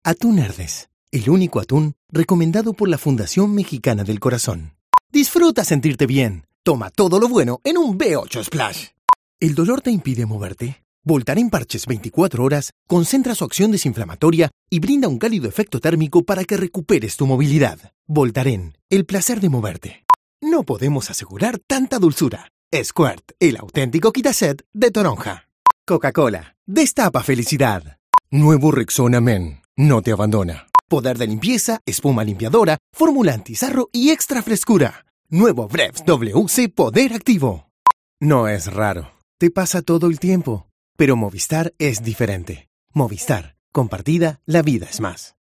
Atún Herdes, el único atún recomendado por la Fundación Mexicana del Corazón. Disfruta sentirte bien. Toma todo lo bueno en un B8 Splash. ¿El dolor te impide moverte? Voltaren Parches 24 horas concentra su acción desinflamatoria y brinda un cálido efecto térmico para que recuperes tu movilidad. Voltaren, el placer de moverte. No podemos asegurar tanta dulzura. Squirt, el auténtico quitaset de toronja. Coca-Cola, destapa felicidad. Nuevo Rexona Men, no te abandona. Poder de limpieza, espuma limpiadora, fórmula antizarro y extra frescura. Nuevo Brevs WC Poder Activo. No es raro, te pasa todo el tiempo. Pero Movistar es diferente. Movistar, compartida, la vida es más.